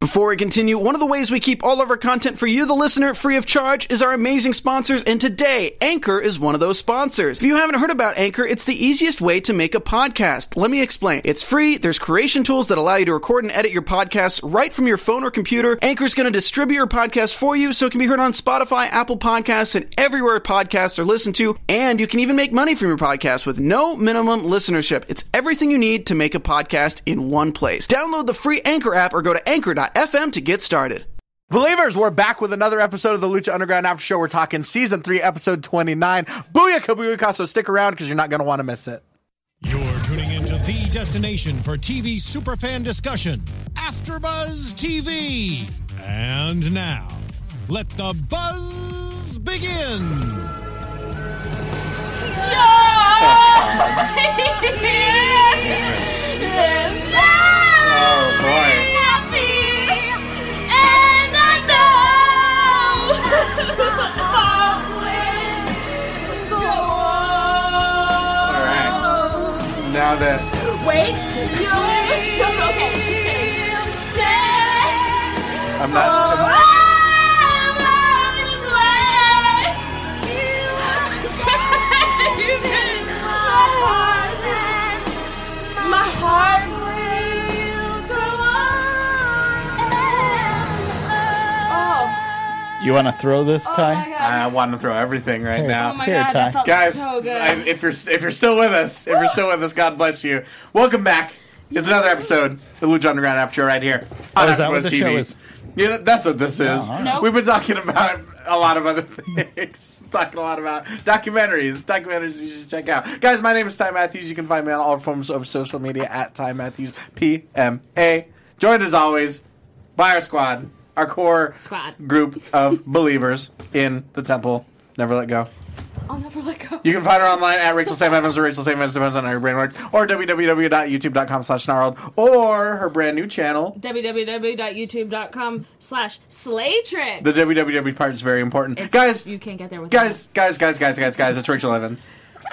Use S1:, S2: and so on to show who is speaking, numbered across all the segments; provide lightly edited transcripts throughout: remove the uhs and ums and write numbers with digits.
S1: Before we continue, one of the ways we keep all of our content for you, the listener, free of charge is our amazing sponsors, and today, Anchor is one of those sponsors. If you haven't heard about Anchor, it's the easiest way to make a podcast. Let me explain. It's free, there's creation tools that allow you to record and edit your podcasts right from your phone or computer. Anchor's going to distribute your podcast for you so it can be heard on Spotify, Apple Podcasts, and everywhere podcasts are listened to, and you can even make money from your podcast with no minimum listenership. It's everything you need to make a podcast in one place. Download the free Anchor app or go to anchor.fm to get started.
S2: Believers, we're back with another episode of the Lucha Underground After Show. We're talking Season 3, Episode 29. Booyaka Booyaka, so stick around because you're not going to want to miss it.
S3: You're tuning into the destination for TV superfan discussion, AfterBuzz TV. And now, let the buzz begin.
S2: Oh, boy. Now that
S4: wait, okay, just stay.
S2: I'm not.
S4: My heart.
S5: You want to throw this, Ty?
S2: I want to throw everything right now.
S4: Oh my
S5: Here,
S4: God,
S5: Ty.
S4: that felt
S2: Guys,
S4: so good.
S2: if you're still with us, God bless you. Welcome back. It's another episode of the Lucha Underground After Show right here on
S5: is that what
S2: AfterBuzz
S5: the
S2: TV.
S5: show is?
S2: Yeah, that's what this is.
S5: all right.
S4: Nope.
S2: We've been talking about a lot of other things. Talking a lot about documentaries you should check out. Guys, my name is Ty Matthews. You can find me on all forms of social media at Ty Matthews PMA. Joined as always by our squad, our core group of believers in the temple. Never let go.
S4: I'll never let go.
S2: You can find her online at Rachel Sam Evans or Rachel Sam Evans, depends on how your brain works, or www.youtube.com/snarled, or her brand new channel,
S4: www.youtube.com/Slaytrix.
S2: The www part is very important.
S4: You can't get there with
S2: guys, it's Rachel Evans.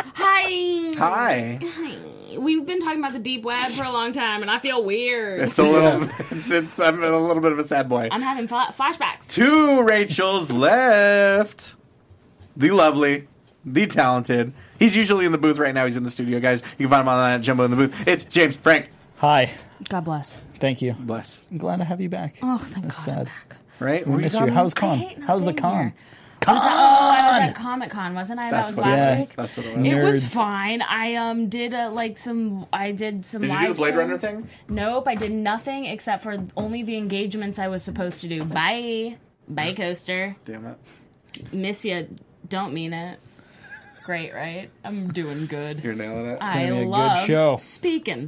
S4: Hi.
S2: Hi.
S4: We've been talking about the deep web for a long time, and I feel weird.
S2: It's a little, I'm a little bit of a sad boy.
S4: I'm having flashbacks.
S2: 2 Rachels left. The lovely, the talented. He's usually in the booth right now. He's in the studio, guys. You can find him online at Jumbo in the booth. It's James Frank.
S5: Hi.
S4: God bless.
S5: Thank you.
S2: Bless.
S5: I'm glad to have you back.
S4: Oh, thank
S5: That's
S4: God
S5: sad.
S4: I'm back.
S2: Right?
S5: We miss you. How's Con?
S4: hate not
S5: How's the
S4: being
S5: Con?
S4: here. I was at Comic Con, wasn't I? That was last
S5: Yes.
S4: week.
S2: That's what it was.
S4: It was
S5: Nerds.
S4: fine. I did some
S2: Did you
S4: live
S2: do the Blade
S4: stream.
S2: Runner thing?
S4: Nope, I did nothing except for only the engagements I was supposed to do. Bye, coaster.
S2: Damn it.
S4: Miss ya. Don't mean it. Great, right? I'm doing good.
S2: You're nailing it.
S4: I
S5: gonna be a good
S4: love
S5: show.
S4: speaking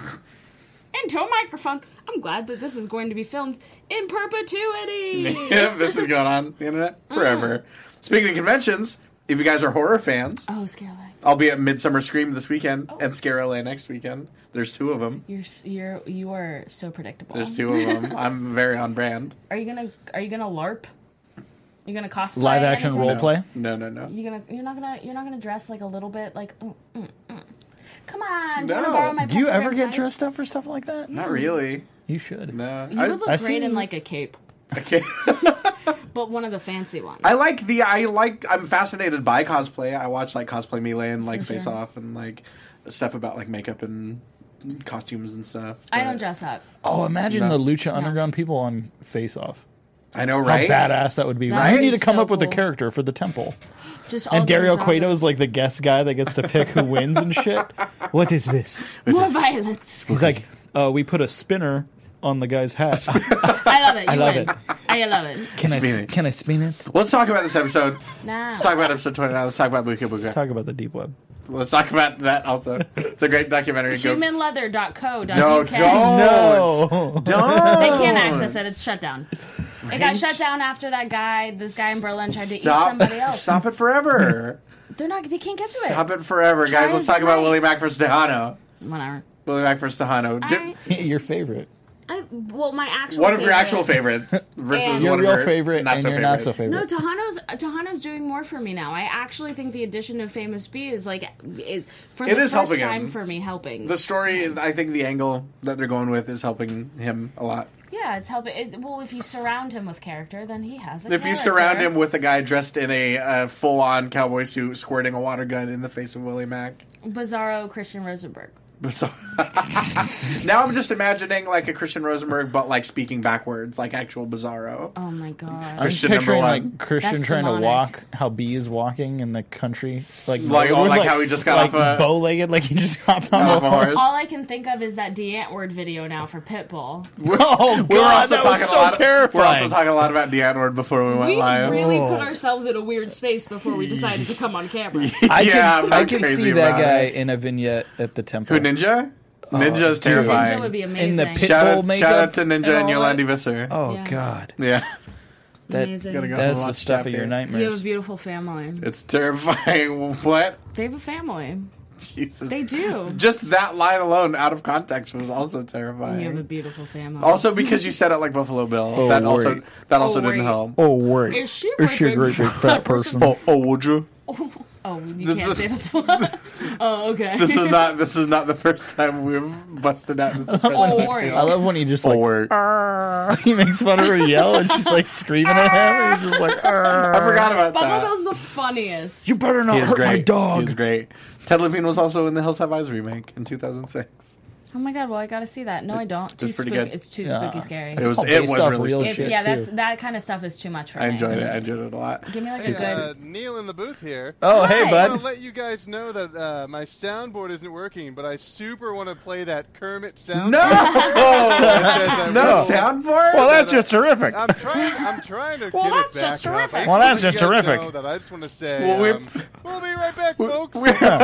S4: into a microphone. I'm glad that this is going to be filmed in perpetuity.
S2: Yep, this is going on the internet forever. Speaking of conventions, if you guys are horror fans,
S4: Oh, Scarlet.
S2: I'll be at Midsummer Scream this weekend and Scare LA next weekend. There's 2 of them.
S4: You are so predictable.
S2: There's 2 of them. I'm very on brand.
S4: Are you gonna LARP? You gonna cosplay?
S5: Live action
S4: anything?
S5: role play?
S2: No.
S4: You're not gonna dress like a little bit like. Come on, do you
S2: No.
S4: want to borrow my
S5: Do you ever
S4: pentagram
S5: get
S4: tights?
S5: dressed up for stuff like that?
S2: Not really.
S5: You should.
S2: No.
S4: You would look
S5: I've
S4: great in
S5: seen-
S4: like a cape,
S2: Okay.
S4: but one of the fancy ones.
S2: I'm fascinated by cosplay. I watch like Cosplay Melee and like
S4: For
S2: Face
S4: sure.
S2: Off and like stuff about like makeup and costumes and stuff.
S4: I
S2: but-
S4: don't dress up.
S5: Oh, imagine
S2: No.
S5: the Lucha Underground people on Face Off.
S2: I know,
S5: How
S2: right?
S5: badass that would be.
S4: That
S5: You
S4: would
S5: need
S4: be
S5: to come
S4: so
S5: up with a
S4: cool.
S5: character for the temple.
S4: Just all
S5: And Dario
S4: different
S5: Cueto's
S4: genres.
S5: like the guest guy that gets to pick who wins and shit. What is this?
S4: More violence.
S5: He's like, we put a spinner on the guy's hat.
S4: I love it. You
S5: love
S4: win.
S5: it.
S4: I love it.
S5: Can
S2: Spin
S5: I
S2: it.
S5: spin it?
S2: Let's talk about this episode.
S4: Nah.
S2: Let's talk about episode 29. Let's talk about Buka Buka.
S5: Talk about the deep web.
S2: Let's talk about that also. It's a great documentary. Go-
S4: Humanleather.co.uk.
S2: No, don't.
S5: No.
S2: Don't.
S4: They can't access it. It's shut down. It got shut down after this guy in Berlin tried to eat somebody else.
S2: Stop it forever.
S4: They can't get to it.
S2: Stop it forever,
S4: Try
S2: guys. Let's
S4: as
S2: talk
S4: they
S2: about
S4: might.
S2: Willie Mack versus Tejano.
S4: Whatever.
S2: Willie Mack versus Tejano.
S5: Your favorite.
S4: Well, my actual
S2: One of your
S4: favorite-
S2: actual favorites versus
S4: And-
S5: Your
S2: one of
S5: real
S2: your
S5: favorite
S2: not
S5: and
S2: so
S5: your
S2: favorite.
S5: not so favorite.
S4: No, Tejano's doing more for me now. I actually think the addition of Famous B is like for
S2: It
S4: the
S2: is
S4: first
S2: helping
S4: time
S2: him.
S4: for me helping.
S2: The story, I think the angle that they're going with is helping him a lot.
S4: Yeah, Yeah, it's helping. Well, if you surround him with character, then he has a
S2: If
S4: character.
S2: you surround him with a guy dressed in a full-on cowboy suit squirting a water gun in the face of Willie Mack.
S4: Bizarro Christian Rosenberg.
S2: So, now I'm just imagining like a Christian Rosenberg, but like speaking backwards, like actual Bizarro.
S4: Oh my god.
S5: I'm
S2: Christian number
S5: picturing
S2: one.
S5: like Christian
S4: That's
S5: trying
S4: demonic.
S5: to walk how B is walking in the country, like
S2: how he just got
S5: like
S2: off a
S5: bow-legged, like he just hopped on
S2: off
S5: a
S2: a
S5: horse.
S2: horse.
S4: All I can think of is that DeAntword video now for Pitbull.
S5: Oh god, that was so terrifying.
S2: We're also talking a lot about DeAntword before we went
S4: We
S2: live.
S4: really put ourselves in a weird space before we decided to come on camera.
S2: I'm
S5: I
S2: not
S5: can
S2: crazy
S5: see that
S2: about
S5: guy
S2: it.
S5: in a vignette at the temple.
S2: Who, Ninja? Ninja's
S5: dude.
S2: terrifying.
S4: Ninja would be amazing.
S5: In the pit
S2: Shout
S5: bull
S2: out,
S5: makeup
S2: shout out to Ninja and
S5: all
S2: Yolandi
S5: that?
S2: Visser.
S5: Oh
S4: Yeah.
S5: god,
S2: Yeah,
S5: that
S4: Amazing.
S2: Gotta go.
S5: that's the
S2: Watch
S5: stuff
S2: that
S5: of your
S2: here.
S4: You have a
S5: nightmares.
S4: beautiful family.
S2: it's terrifying. What?
S4: They have a family.
S2: Jesus.
S4: They do.
S2: Just that line alone, out of context, was also
S4: You have a
S2: terrifying.
S4: beautiful family.
S2: Also, because you said it like Buffalo Bill,
S5: Oh,
S2: that
S5: wait.
S2: also didn't
S4: wait.
S2: help.
S5: Oh wait,
S4: Is she
S5: is she a great big fat person?
S2: Oh, would you?
S4: Oh, you
S2: This
S4: can't
S2: is-
S4: say the full. Oh, okay.
S2: This is not the first time we've busted out this.
S4: Oh, worry.
S5: I love when he just like
S2: Or
S5: he makes fun of her yell and she's like screaming at him and he's just like
S2: I forgot about
S4: Buffalo
S2: that.
S4: Bill's the funniest.
S5: you better
S2: He
S5: not
S2: is
S5: hurt my
S2: great.
S5: dog.
S2: He's great. Ted Levine was also in the Hills Have Eyes remake in 2006.
S4: Oh my god! Well, I gotta see that. No, I don't. Too
S2: It's pretty
S4: spooky.
S2: good.
S4: It's too
S5: Yeah.
S4: spooky, scary.
S2: It was
S5: all based off
S2: really
S5: real
S2: spooky.
S4: It's
S5: shit,
S4: yeah.
S5: too.
S4: That kind of stuff is too much for
S2: I
S4: me.
S2: enjoyed it. I enjoyed it a lot.
S4: Give me like a good.
S6: Neil in the booth here.
S5: Oh hey
S4: Hi.
S6: I want to
S5: bud.
S6: let you guys know that my soundboard isn't working, but I super want to play that Kermit sound.
S2: No,
S6: no
S2: no soundboard.
S5: Well that's just terrific.
S6: I'm trying to
S4: Well,
S6: get
S4: that's
S6: it back
S4: just
S6: up.
S4: terrific.
S6: I
S5: Well, that's
S6: just
S5: just
S6: wanna let you
S5: terrific.
S6: guys know that I just want to say,
S2: Well,
S6: we'll be right back, folks.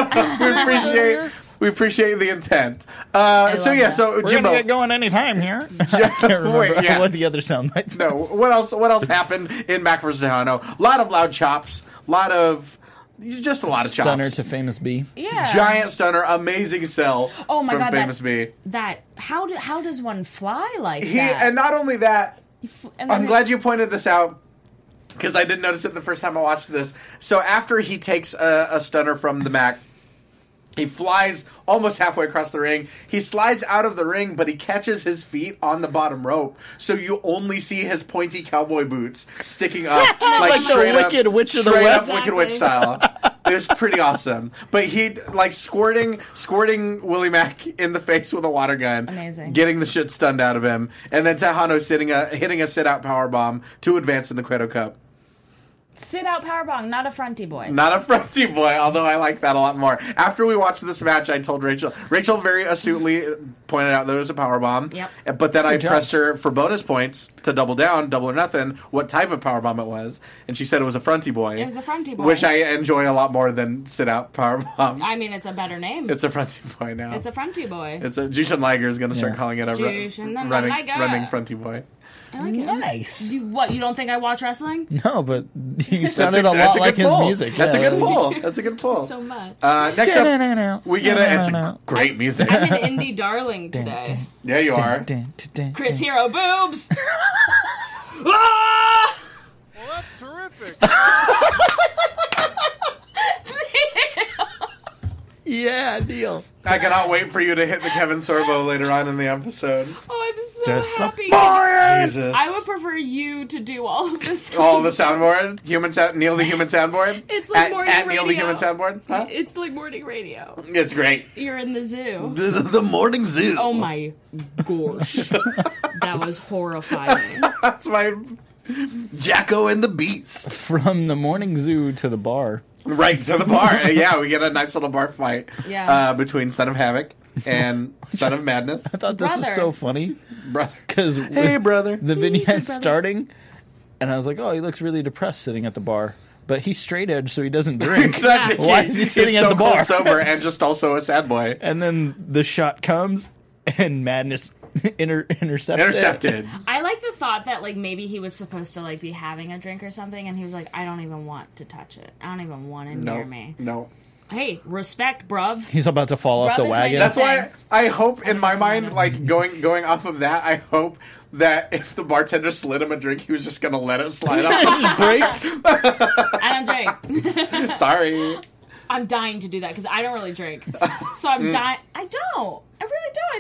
S2: we appreciate the intent. So
S4: love
S2: yeah,
S4: that.
S2: so
S5: We're gonna
S2: Jimbo.
S5: get going anytime here. I can't remember
S2: Wait, yeah.
S5: what the other sound bites.
S2: No, what else happened in Mac vs. Tejano? A lot of loud chops, a lot of chops.
S5: Stunner to Famous B.
S4: Yeah.
S2: Giant stunner, amazing sell.
S4: Oh my
S2: from
S4: God,
S2: Famous B.
S4: That how does one fly like
S2: He
S4: that?
S2: and not only that,
S4: And then
S2: I'm glad you pointed this out because I didn't notice it the first time I watched this. So after he takes a stunner from the Mac, he flies almost halfway across the ring. He slides out of the ring, but he catches his feet on the bottom rope, so you only see his pointy cowboy boots sticking up,
S5: Like the
S2: straight up,
S5: Wicked Witch of the
S2: straight
S5: West.
S2: up Wicked Witch style. It was pretty awesome. But he like squirting Willie Mack in the face with a water gun,
S4: Amazing.
S2: getting the shit stunned out of him, and then Tejano hitting a sit out powerbomb to advance in the Cueto Cup.
S4: sit out powerbomb, not a fronty boy.
S2: Not a fronty boy, although I like that a lot more. After we watched this match, I told Rachel. Rachel very astutely pointed out that it was a powerbomb.
S4: Yep.
S2: But then I
S5: job.
S2: pressed her for bonus points to double down, double or nothing, what type of powerbomb it was. And she said it was a fronty boy.
S4: It was a fronty boy.
S2: Which I enjoy a lot more than sit out powerbomb.
S4: I mean, it's a better name.
S2: It's a fronty boy now.
S4: It's a fronty boy.
S2: It's a Jushin Liger is going to start
S5: Yeah.
S2: calling it a
S4: Jushin
S2: running
S4: Liger.
S2: fronty boy.
S4: I like it.
S5: Nice.
S4: You don't think I watch wrestling?
S5: No, but you
S2: That's
S5: sounded a
S2: that's
S5: lot like
S2: good
S5: his
S2: pull.
S5: music.
S2: That's a
S5: Yeah,
S2: good
S5: like-
S2: pull. That's a good pull.
S4: So much.
S2: Next up, we get it's great music.
S4: I'm an indie darling today.
S2: Yeah, you are.
S4: Chris Hero boobs. Ah!
S6: Well, that's terrific.
S5: Yeah, deal.
S2: I cannot wait for you to hit the Kevin Sorbo later on in the episode.
S4: Oh, I'm so happy.
S2: Jesus.
S4: I would prefer you to do all of this.
S2: Oh, the soundboard? Neil the Human Soundboard?
S4: It's like morning
S2: at Neil the
S4: radio.
S2: Human Soundboard? Huh?
S4: It's like morning radio.
S2: It's great.
S4: You're in the zoo.
S2: The morning zoo.
S4: Oh my gosh. That was horrifying.
S2: That's my Jacko and the Beast.
S5: From the morning zoo to the bar.
S2: Right to the bar. Yeah, we get a nice little bar fight
S4: Yeah.
S2: Between Son of Havoc and Son of Madness.
S5: I thought this was
S4: Brother.
S5: so funny
S2: Brother.
S5: because
S2: Hey, brother.
S5: the
S4: Hey,
S5: vignette's
S4: brother.
S5: starting, and I was like, "Oh, he looks really depressed sitting at the bar." But he's straight edge, so he doesn't drink.
S2: Exactly.
S5: Why is he sitting
S2: He's
S5: at the
S2: stone cold
S5: bar?
S2: sober and just also a sad boy.
S5: And then the shot comes, and Madness intercepts it.
S2: Intercepted.
S4: I like the thought that like maybe he was supposed to like be having a drink or something, and he was like, I don't even want to touch it. I don't even want it near me.
S2: No.
S4: Hey, respect, bruv.
S5: He's about to fall off
S4: Bruv
S5: the
S4: is my
S5: wagon.
S4: new
S2: That's why
S4: thing.
S2: I hope in my mind,
S4: Madness.
S2: like going off of that, I hope that if the bartender slid him a drink, he was just gonna let it slide
S5: It
S2: off.
S5: just breaks.
S4: I don't drink.
S2: Sorry.
S4: I'm dying to do that because I don't really drink. So I'm dying. I don't. I really don't. I smoke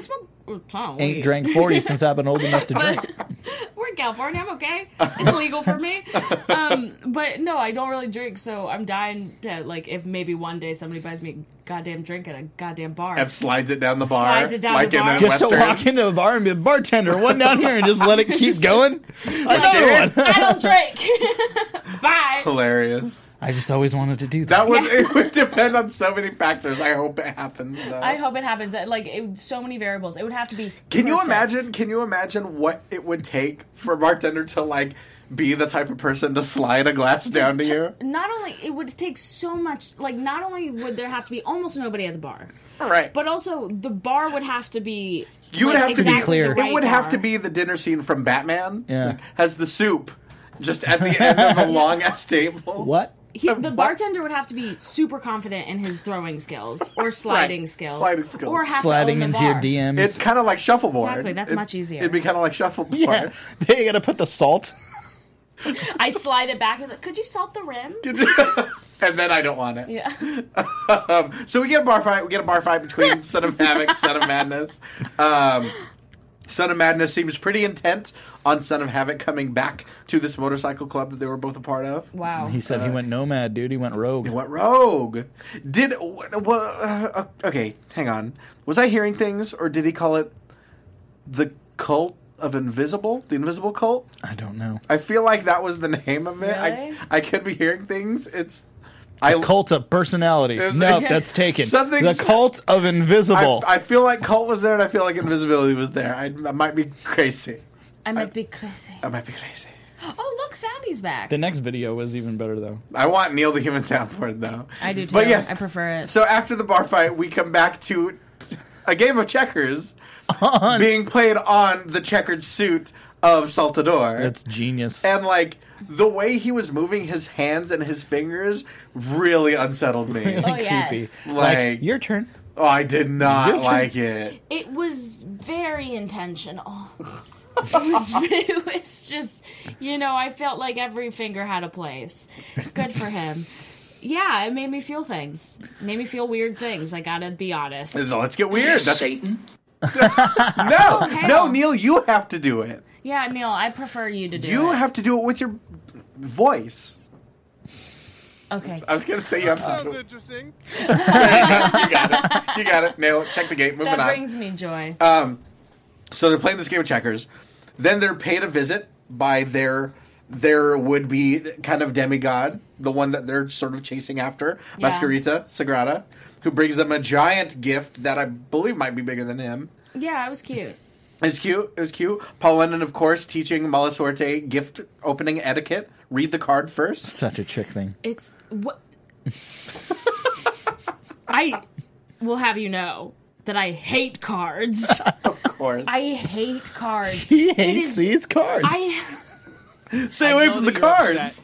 S5: Ain't drank 40 since I've been old enough to drink.
S4: We're in California. I'm okay. It's legal for me. But no, I don't really drink, so I'm dying to, like, if maybe one day somebody buys me a goddamn drink at a goddamn bar.
S2: And slides it down the bar.
S4: Slides it down
S2: like
S4: the bar.
S2: in a
S5: Just to
S2: Western.
S5: walk into a bar and be a bartender, one down here, and just let it keep going. Another
S2: it.
S5: one.
S4: I don't drink. Bye.
S2: Hilarious.
S5: I just always wanted to do
S2: That would it would depend on so many factors. I hope it happens. Though.
S4: I hope it happens. Like, so many variables. It would have to be.
S2: Can you
S4: perfect.
S2: imagine? Can you imagine what it would take for a bartender to like be the type of person to slide a glass down to you?
S4: Not only it would take so much. Like, not only would there have to be almost nobody at the bar,
S2: Right.
S4: but also the bar would have to be.
S2: You would
S4: like,
S2: have to be
S4: exactly
S5: clear.
S4: the right
S2: It would have
S4: bar.
S2: to be the dinner scene from Batman.
S5: Yeah.
S2: Has the soup just at the end of a long ass table.
S5: What?
S4: The bartender would have to be super confident in his throwing skills or sliding skills.
S2: Sliding skills.
S4: Or have
S5: Sliding
S4: to own the
S5: into your
S4: bar.
S5: DMs.
S2: It's kind of like shuffleboard.
S4: Exactly, that's much easier.
S2: It'd be kind of like shuffleboard.
S5: Yeah. They gotta put the salt.
S4: I slide it back and like, could you salt the rim?
S2: And then I don't want it.
S4: Yeah.
S2: So we get a bar fight. We get a bar fight between Son of Havoc, Son of Madness. Son of Madness seems pretty intent on Son of Havoc coming back to this motorcycle club that they were both a part of.
S4: Wow.
S5: He said he went nomad, dude. He went rogue.
S2: He went rogue. Okay, hang on. Was I hearing things, or did he call it the cult of Invisible? The Invisible Cult?
S5: I don't know.
S2: I feel like that was the name of it.
S4: Really?
S2: I could be hearing things.
S5: Cult of personality.
S2: It was-
S5: No, that's taken.
S2: Something-
S5: The cult of invisible.
S2: I feel like Cult was there, and I feel like Invisibility was there. I might be crazy.
S4: I might be crazy.
S2: I might be crazy.
S4: Oh, look, Sandy's back.
S5: The next video was even better, though.
S2: I want Neil the Human Soundboard, though.
S4: I do too.
S2: But yes,
S4: I prefer it.
S2: So after the bar fight, we come back to a game of checkers being played on the checkered suit of Saltador.
S5: That's genius.
S2: And, like, the way he was moving his hands and his fingers really unsettled me.
S4: Oh,
S5: Creepy.
S4: yes.
S2: Like,
S5: Your turn.
S2: oh, I did
S5: Your
S2: not
S5: turn.
S2: like it.
S4: It was very intentional. It was just, I felt like every finger had a place. Good for him. Yeah, it made me feel things. It made me feel weird things. I gotta be honest.
S2: So let's get weird. That's
S7: Satan.
S2: no,
S4: hell.
S2: Neil, you have to do it.
S4: Yeah, Neil, I prefer you to do it.
S2: You have to do it with your voice.
S4: Okay.
S2: I was going to say you have to
S6: Sounds
S2: do it.
S6: interesting.
S2: You got it. You got it. Nail it. Check the gate. Moving
S4: That
S2: on.
S4: brings me joy.
S2: So they're playing this game of checkers. Then they're paid a visit by their would-be kind of demigod, the one that they're sort of chasing after,
S4: Yeah.
S2: Masquerita Sagrada, who brings them a giant gift that I believe might be bigger than him.
S4: Yeah, it was cute.
S2: It's cute. It was cute. Paul London, of course, teaching Mala Suerte gift opening etiquette. Read the card first.
S5: Such a chick thing.
S4: It's what I will have you know that I hate cards.
S2: Of course.
S4: I hate cards.
S5: He
S4: It
S5: hates
S4: is-
S5: these cards.
S2: Stay away from the cards.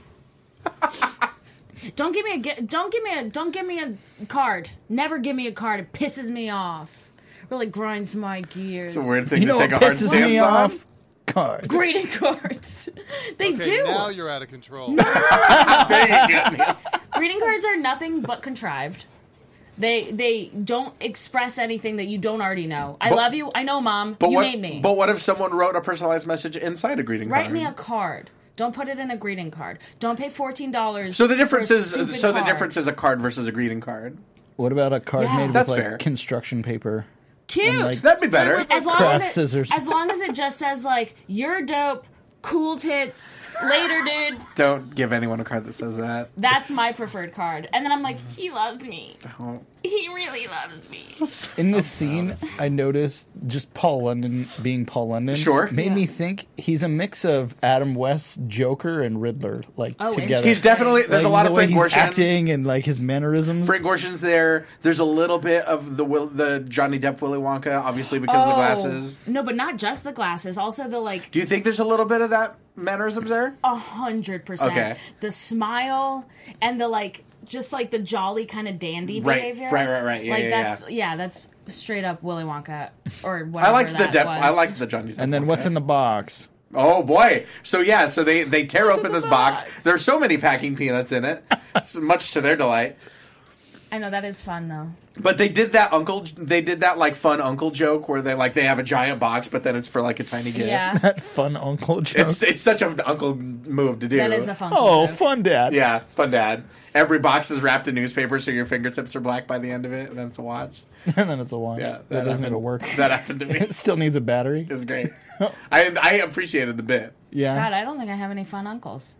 S4: Don't give me a card. Never give me a card. It pisses me off. Really grinds my gears.
S2: It's a weird thing
S5: you
S2: to
S5: know
S2: take
S5: what
S2: a hard
S5: pisses
S2: stance
S5: me
S2: on.
S5: off? Cards.
S4: Greeting cards. They
S6: Okay,
S4: do.
S6: now you're out of control.
S2: There you go.
S4: Greeting cards are nothing but contrived. They don't express anything that you don't already know. I love you. I know, Mom. You made me.
S2: But what if someone wrote a personalized message inside a greeting card?
S4: Write me a card. Don't put it in a greeting card. Don't pay $14.
S2: So the difference
S4: for a
S2: is
S4: stupid
S2: the
S4: card.
S2: difference is a card versus a greeting card.
S5: What about a card
S4: Yeah.
S5: made with
S2: That's
S5: like
S2: fair.
S5: construction paper?
S4: Cute.
S5: and, like,
S2: That'd be better.
S4: as long
S5: craft
S4: as it,
S5: scissors.
S4: As long as it just says like you're dope, cool tits, later, dude.
S2: Don't give anyone a card that says that.
S4: That's my preferred card. And then I'm like, he loves me.
S2: Oh.
S4: He really loves me.
S5: In this scene, I noticed just Paul London being Paul London.
S2: Sure.
S5: Made me think he's a mix of Adam West, Joker, and Riddler, like
S4: Oh,
S5: together.
S2: He's definitely there's
S5: Like,
S2: a lot
S5: the
S2: of
S5: way
S2: Frank
S5: he's
S2: Gorshin.
S5: acting and like his mannerisms.
S2: Frank Gorshin's there. There's a little bit of the Johnny Depp Willy Wonka, obviously because of the glasses.
S4: No, but not just the glasses. Also the like
S2: Do you think there's a little bit of that mannerisms there?
S4: 100%.
S2: Okay.
S4: The smile and the like, just like the jolly kind of dandy
S2: Right,
S4: behavior.
S2: right. Yeah,
S4: like
S2: yeah,
S4: that's straight up Willy Wonka or whatever.
S2: I liked the
S4: that
S2: Depp.
S4: was.
S2: I liked the Johnny Depp.
S5: and then
S2: Willy
S5: what's
S2: Wonka.
S5: in the box?
S2: Oh boy! So yeah, so they tear open
S4: in
S2: this
S4: the
S2: box.
S4: box?
S2: There's so many packing peanuts in it, much to their delight.
S4: I know, that is fun, though.
S2: But they did that like fun uncle joke where they have a giant box, but then it's for like a tiny gift.
S4: Yeah.
S5: That fun uncle joke.
S2: It's such an uncle move to do.
S4: That is a fun
S5: Oh,
S4: joke.
S5: fun dad.
S2: Yeah, fun dad. Every box is wrapped in newspaper, so your fingertips are black by the end of it, and then it's a watch.
S5: And then it's a watch.
S2: Yeah,
S5: that doesn't
S2: happened.
S5: even work.
S2: That happened to me.
S5: It still needs a battery.
S2: It was great. I appreciated the bit.
S5: Yeah.
S4: God, I don't think I have any fun uncles.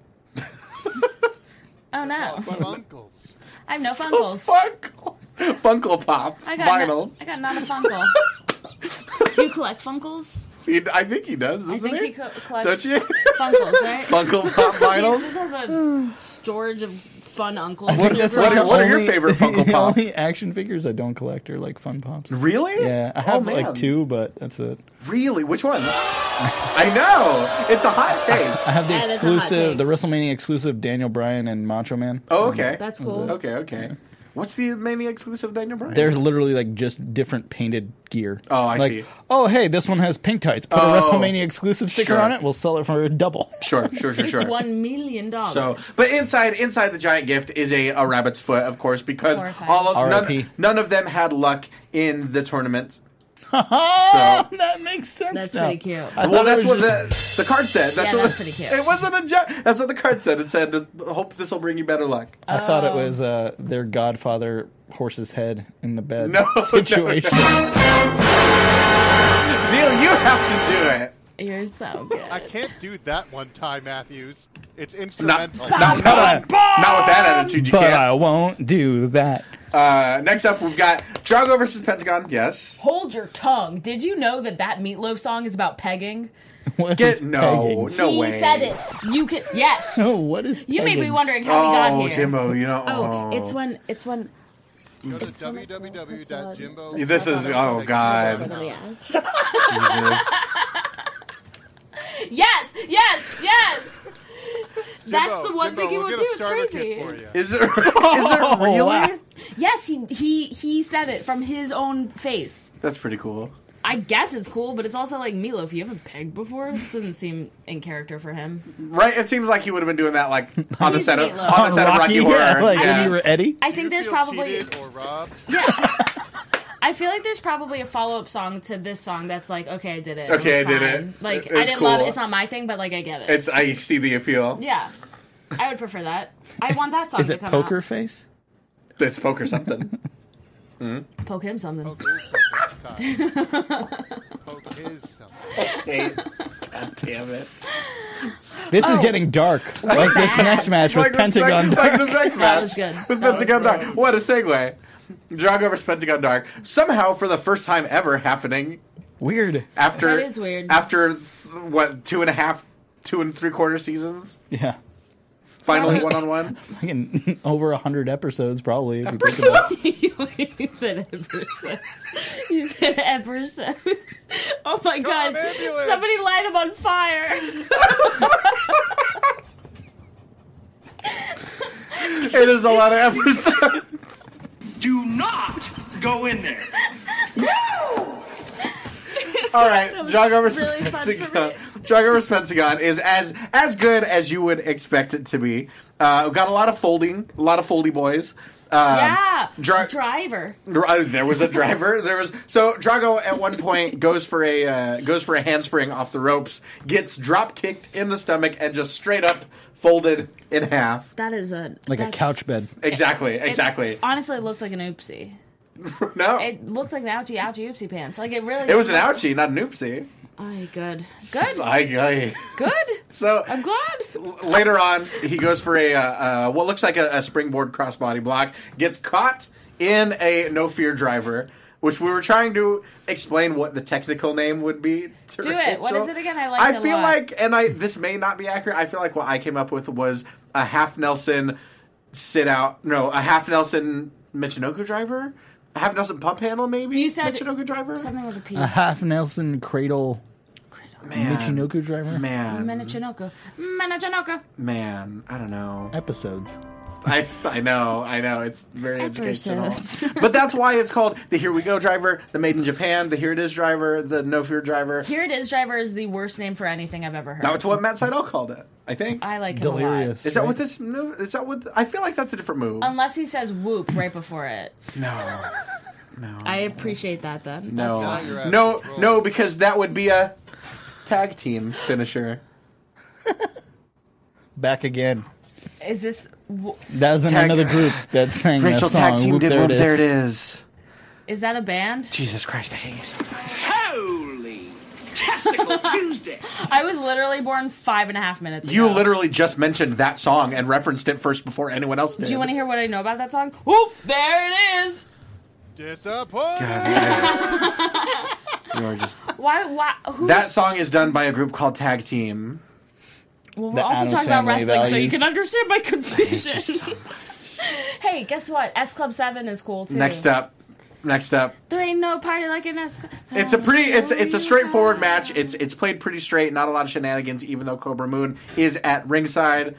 S4: Oh, no.
S6: Fun uncles.
S4: I have no funkles.
S2: Funko Pop
S4: I got
S2: vinyls.
S4: I got not a funkle. Do you collect funkles?
S2: I think he does, doesn't
S4: I think he
S2: he?
S4: collects
S2: Don't you?
S4: funkles, right?
S2: Funko Pop
S4: He
S2: vinyls?
S4: just has a storage of fun uncles.
S2: What-
S4: in his
S2: what-
S4: garage.
S2: what are your favorite Funko
S5: The
S2: Pop?
S5: only action figures I don't collect are like Fun Pops.
S2: Really?
S5: Yeah, I
S2: Oh,
S5: have
S2: man.
S5: like 2, but that's it.
S2: Really? Which one? I know. It's a hot take.
S5: I have the
S4: That is a hot
S5: exclusive,
S4: take.
S5: the WrestleMania exclusive Daniel Bryan and Macho Man.
S2: Oh, okay.
S4: That's cool.
S2: Okay. What's the Mania exclusive Daniel Bryan?
S5: They're literally like just different painted gear.
S2: Oh, I
S5: like,
S2: see.
S5: Oh, hey, this one has pink tights. Put
S2: Oh,
S5: a WrestleMania exclusive sticker
S2: sure.
S5: on it. We'll sell it for a double.
S2: Sure.
S4: It's $1 million.
S2: So, but inside the giant gift is a rabbit's foot, of course, because
S4: Horrifying.
S2: none of them had luck in the tournament.
S5: Oh, that makes sense.
S4: That's
S5: now.
S4: pretty cute.
S5: I
S2: Well,
S5: thought it
S2: that's
S5: was
S2: what
S5: just-
S2: the card said. That's
S4: Yeah,
S2: what
S4: that's pretty cute.
S2: It wasn't a joke. That's what the card said. It said, "Hope this will bring you better luck."
S5: I thought it was their Godfather horse's head in the bed
S2: No,
S5: situation.
S2: Neil, you have to do it.
S4: You're so good.
S6: I can't do that one time, Matthews. It's
S2: Not
S6: instrumental.
S2: with that attitude, you
S5: But
S2: can't.
S5: I won't do that.
S2: Next up, we've got Drago versus Pentagon. Yes.
S4: Hold your tongue. Did you know that Meatloaf song is about pegging?
S5: What is
S2: No
S5: pegging?
S2: way.
S4: He said it. You can. Yes.
S5: Oh, what is
S4: You may be
S5: pegging?
S4: wondering how we got
S2: Oh,
S4: here.
S2: Jimbo, you know.
S4: Oh, it's when.
S6: Go to www.jimbo.
S2: This is God.
S4: Yes.
S2: Jesus.
S4: Yes. That's
S6: Jimbo,
S4: the one
S6: Jimbo,
S4: thing he
S6: we'll
S4: would
S6: get
S4: do.
S6: a
S4: It's
S6: starter
S4: crazy.
S6: kit for you.
S2: Is it really?
S5: wow.
S4: Yes, he said it from his own face.
S2: That's pretty cool.
S4: I guess it's cool, but it's also like Meatloaf. You haven't pegged before. This doesn't seem in character for him.
S2: Right? It seems like he would have been doing that like on the
S4: He's
S2: set of
S4: Meatloaf.
S2: Rocky Horror.
S5: Yeah, like
S2: Yeah.
S5: when you were Eddie.
S4: I
S6: Do
S4: think
S6: you
S4: there's
S6: feel
S4: probably
S6: cheated or robbed?
S4: I feel like there's probably a follow-up song to this song that's like, okay, I did it.
S2: Okay,
S4: it was
S2: I did
S4: fine.
S2: it.
S4: Like,
S2: It was
S4: I didn't love
S2: cool.
S4: it. It's not my thing, but like, I get it.
S2: I see the appeal.
S4: Yeah, I would prefer that. I want that song
S5: Is
S4: to
S5: it
S4: come
S5: Poker
S4: out.
S5: Face?
S2: It's poker something.
S4: Poke him something.
S6: Poke is something. Poke is something.
S2: Hey, God damn it.
S5: This is getting dark. Like this next match with Pentagon
S2: Like
S5: Dark.
S2: this next
S4: That
S2: match
S4: was good.
S2: with
S4: That was
S2: Pentagon
S4: good.
S2: Dark. What a segue. Drago versus Pentagon Dark. Somehow, for the first time ever, happening
S5: Weird.
S2: after
S4: That is weird.
S2: After what 2.5, 2 3/4 seasons,
S5: Yeah.
S2: finally
S4: Probably-
S2: 1-on-1.
S5: Fucking over 100 episodes, probably. If you think about it.
S4: You said episodes. You said episodes. Oh my god.
S6: ambulance.
S4: Somebody light him on fire.
S2: It is a lot of episodes.
S7: Do not go in there.
S2: All right, Drago versus
S4: really fun for
S2: Pentagon.
S4: me.
S2: Drago versus Pentagon is as good as you would expect it to be. Got a lot of foldy boys.
S4: Yeah.
S2: Dra-
S4: Driver.
S2: There was a driver. So Drago at one point goes for a handspring off the ropes, gets drop kicked in the stomach, and just straight up folded in half.
S4: That is a
S5: Like a
S4: that's-
S2: Oh.
S5: couch bed.
S2: Exactly.
S4: It honestly looked like an oopsie.
S2: No,
S4: It looked like an ouchie oopsie pants. Like it really.
S2: it was an ouchie, not an oopsie.
S4: Ay, good. Good.
S2: Good. So
S4: I'm glad.
S2: later on, he goes for a what looks like a springboard crossbody block. Gets caught in a no fear driver, which we were trying to explain what the technical name would be. To
S4: Do it. What is it again? I like it a
S2: feel
S4: lot.
S2: like, this may not be accurate. I feel like what I came up with was a half Nelson sit out. No, a half Nelson Michinoku driver. A half Nelson pump handle, maybe.
S4: You said
S2: Michinoku driver.
S4: something with a P.
S5: A half Nelson cradle
S2: Man,
S5: Michinoku driver.
S2: man,
S4: Menachinoku. Menachinoku.
S2: man. I don't know.
S5: Episodes.
S2: I know. It's very educational.
S4: Episodes.
S2: But that's why it's called the Here We Go driver, the Made in Japan, the Here It Is driver, the No Fear driver.
S4: Here It Is driver is the worst name for anything I've ever heard.
S2: That's what Matt Seidel called it, I think.
S4: I like him
S5: Delirious.
S4: a lot.
S2: Is that what this move? Is that what? I feel like that's a different move.
S4: Unless he says whoop right before it.
S2: No.
S4: I appreciate that then.
S2: No.
S4: That's fine.
S2: No, because that would be a tag team finisher.
S5: Back again.
S4: Is this...
S5: That was in
S2: Tag-
S5: another group that sang
S2: Rachel
S5: that song.
S2: tag team
S5: Whoop,
S2: did
S5: there
S2: Whoop,
S5: it
S2: There
S5: is.
S2: It Is.
S4: Is that a band?
S2: Jesus Christ, I hate you so much.
S7: Holy Testicle Tuesday.
S4: I was literally born 5.5 minutes ago.
S2: You literally just mentioned that song and referenced it first before anyone else did.
S4: Do you want to hear what I know about that song? Whoop! There it is!
S6: Disappointed.
S2: God, you are just...
S4: Why? Who?
S2: That song is done by a group called Tag Team.
S4: Well, we're
S5: The
S4: also
S5: Addams
S4: talking about
S5: Family
S4: wrestling, so you
S5: values.
S4: can understand my
S2: It's
S4: confusion.
S2: just so much.
S4: Hey, guess what? S Club 7 is cool, too.
S2: Next up.
S4: There ain't no party like an S Club.
S2: It's a straightforward match. It's played pretty straight, not a lot of shenanigans, even though Cobra Moon is at ringside.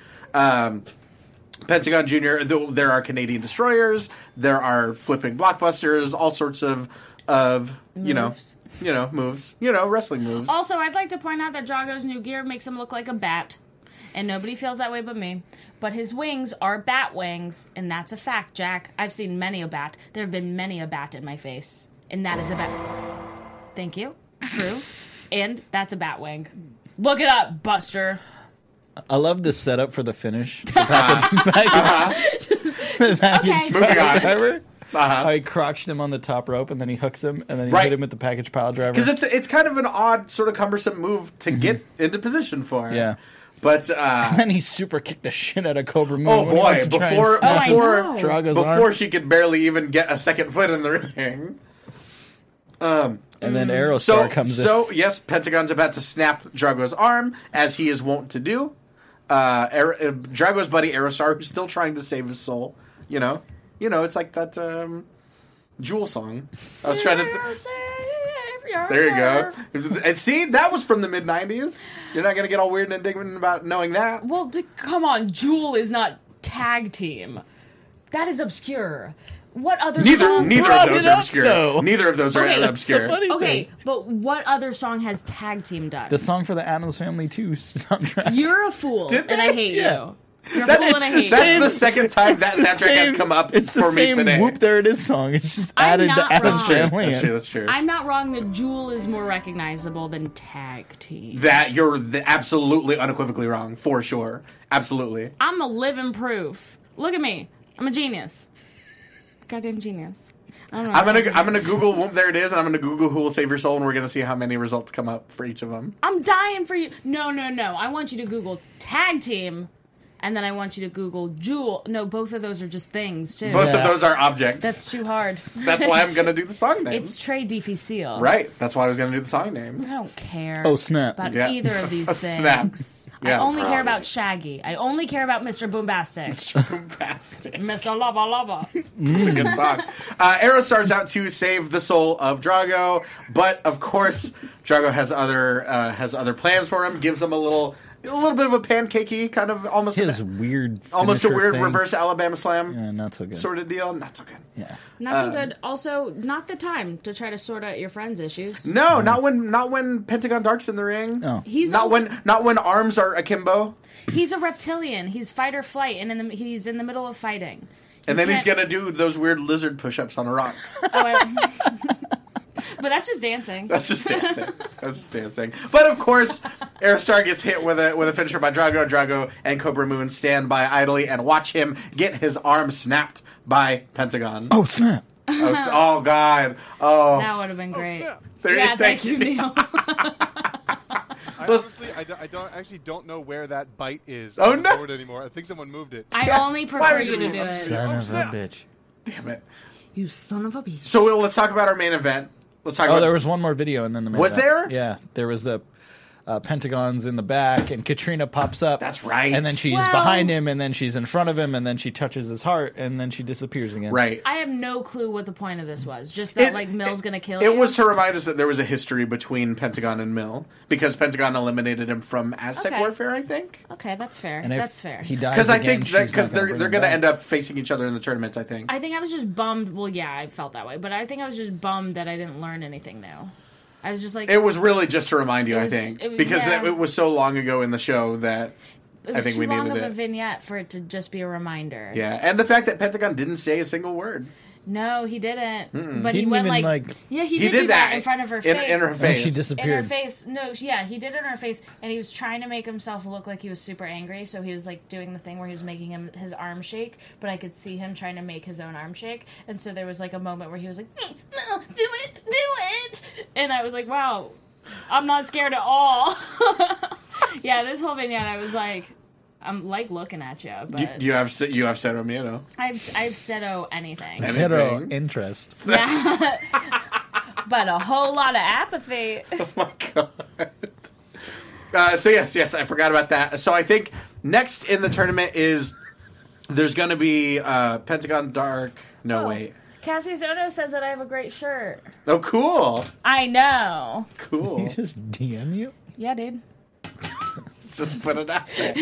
S2: Pentagon Jr., there are Canadian destroyers, there are flipping blockbusters, all sorts of
S4: Moves.
S2: moves, wrestling moves.
S4: Also, I'd like to point out that Drago's new gear makes him look like a bat. And nobody feels that way but me. But his wings are bat wings, and that's a fact, Jack. I've seen many a bat. There have been many a bat in my face. And that is a bat. Thank you. True. And that's a bat wing. Look it up, Buster.
S5: I love the setup for the finish. The package
S4: Okay.
S2: Moving on.
S5: driver.
S2: Uh-huh.
S5: How he crotched him on the top rope, and then he hooks him, and then he
S2: Right.
S5: hit him with the package pile driver.
S2: Because it's kind of an odd, sort of cumbersome move to get into position for.
S5: Yeah.
S2: But
S5: And then he super kicked the shit out of Cobra Moon.
S2: oh
S5: when he went
S2: boy,
S5: to try and
S2: before
S5: snap
S4: I
S2: before
S4: know.
S5: Drago's
S2: before
S5: arm.
S2: she could barely even get a second foot in the ring.
S5: And then Aerostar comes in.
S2: So yes, Pentagon's about to snap Drago's arm, as he is wont to do. Drago's buddy Aerostar, who's still trying to save his soul. It's like that Jewel song. I was trying to. There you go. And see, that was from the mid '90s. You're not gonna get all weird and indignant about knowing that.
S4: Well, come on. Jewel is not tag team. That is obscure. What other
S2: Neither
S4: song?
S2: of
S5: brought
S2: those
S5: it
S2: are
S5: up,
S2: obscure.
S5: though.
S2: Neither of those are
S4: Okay,
S2: obscure.
S5: funny
S4: Okay,
S5: thing.
S4: but what other song has tag team done?
S5: The song for the Addams Family 2 soundtrack.
S4: You're a fool,
S2: Did
S4: and
S2: they?
S4: I hate
S5: Yeah.
S4: you. You're a fool, and I hate you.
S2: That's the second time that soundtrack has come up
S5: It's the
S2: for me
S5: same
S2: today.
S5: Whoop, There It Is song. It's just
S4: I'm
S5: added
S4: not
S5: to Addams
S4: wrong.
S5: Family.
S2: That's
S5: in.
S2: true. That's true.
S4: I'm not wrong that Jewel is more recognizable than tag team.
S2: That you're absolutely unequivocally wrong, for sure. Absolutely.
S4: I'm a living proof. Look at me. I'm a genius. Goddamn genius. I don't know.
S2: I'm gonna Google Whoop, There It Is, and I'm gonna Google Who Will Save Your Soul, and we're gonna see how many results come up for each of them.
S4: I'm dying for you. No. I want you to Google tag team, and then I want you to Google Jewel. No, both of those are just things too.
S2: Most of
S5: Yeah.
S2: those are objects.
S4: That's too hard.
S2: That's why I'm gonna do the song names.
S4: It's très difficile.
S2: Right. That's why I was gonna do the song names.
S4: I don't care.
S5: Oh, snap.
S4: About
S2: Yeah.
S4: either of these
S2: Oh,
S4: things.
S2: snap.
S4: I
S2: Yeah.
S4: only care about Shaggy. I only care about Mr. Boombastic.
S2: Fantastic.
S4: Mr. Lava.
S2: It's a good song. Aerostar's out to save the soul of Drago, but of course, Drago has other plans for him. Gives him a little bit of a pancakey kind of almost
S5: His weird
S2: almost a
S5: finisher
S2: weird
S5: thing.
S2: reverse Alabama Slam
S5: Yeah, not so good.
S2: sort of deal. Not so good.
S5: Yeah.
S4: Not so good. Also, not the time to try to sort out your friends' issues.
S2: No, not when Pentagon Dark's in the ring.
S5: Oh.
S4: He's
S2: Not
S4: also,
S2: when arms are akimbo.
S4: he's a reptilian. He's fight or flight, and he's in the middle of fighting.
S2: And
S4: You
S2: then he's
S4: can't-
S2: gonna do those weird lizard push-ups on a rock.
S4: But that's just dancing.
S2: That's just dancing. But of course, Aerostar gets hit with a finisher by Drago. Drago and Cobra Moon stand by idly and watch him get his arm snapped by Pentagon.
S5: Oh, snap.
S2: Oh God! Oh,
S4: That would have been great.
S2: there-
S4: Yeah, thank you, Neil.
S6: I honestly, I don't know where that bite is
S2: Oh,
S6: on the
S2: no.
S6: board anymore. I think someone moved it.
S4: I only prefer you to do it.
S5: Son of a bitch.
S2: damn it!
S4: You son of a bitch.
S2: So let's talk about our main event. Let's talk
S5: Oh,
S2: about.
S5: there was one more video, and then the main
S2: Was
S5: event.
S2: there?
S5: Yeah, there was Pentagon's in the back, and Katrina pops up.
S2: That's right.
S5: And then she's
S4: Well-
S5: behind him, and then she's in front of him, and then she touches his heart, and then she disappears again.
S2: Right.
S4: I have no clue what the point of this was. Just that, Mill's gonna kill you?
S2: It was to remind us that there was a history between Pentagon and Mill, because Pentagon eliminated him from Aztec
S4: Okay.
S2: warfare, I think.
S4: Okay, that's fair.
S5: And if
S4: That's fair.
S5: he dies
S2: Because I
S5: again,
S2: think
S5: she's not
S2: they're
S5: bring
S2: going
S5: him
S2: to
S5: back.
S2: end up facing each other in the tournament, I think.
S4: I think I was just bummed. Well, yeah, I felt that way. But I think I was just bummed that I didn't learn anything new. I was just like...
S2: It was really just to remind you,
S4: It
S2: I
S4: was-
S2: think.
S4: it was-
S2: Because
S4: yeah.
S2: it was so long ago in the show that
S4: it
S2: I
S4: was
S2: think
S4: too
S2: we
S4: long
S2: needed
S4: of a
S2: it.
S4: vignette for it to just be a reminder.
S2: Yeah, and the fact that Pentagon didn't say a single word.
S4: No, he didn't. But
S5: He
S4: he
S5: didn't
S4: went
S5: even,
S4: like...
S5: like-
S4: Yeah, he
S2: He
S4: did
S2: did
S4: do that
S2: that
S4: in front of her
S2: in
S4: face.
S2: her
S5: And
S2: face.
S5: she
S4: In her
S5: disappeared.
S4: face. No, yeah, he did it in her face, and he was trying to make himself look like he was super angry, so he was like doing the thing where he was making his arm shake, but I could see him trying to make his own arm shake, and so there was like a moment where he was like, "No, do it! And I was like, wow, I'm not scared at all. Yeah, this whole vignette, I was like, I'm like looking at you, but
S2: You have Cero Miedo.
S4: I've said anything.
S5: Zero
S2: Anything.
S5: interest.
S4: Yeah. But a whole lot of apathy.
S2: Oh my god. So yes, I forgot about that. So I think next in the tournament is there's going to be Pentagon Dark. No,
S4: Oh.
S2: wait.
S4: Cassie Soto says that I have a great shirt.
S2: Oh, cool.
S4: I know.
S2: Cool.
S5: He just DM you?
S4: Yeah, dude.
S2: Let's just put it out there.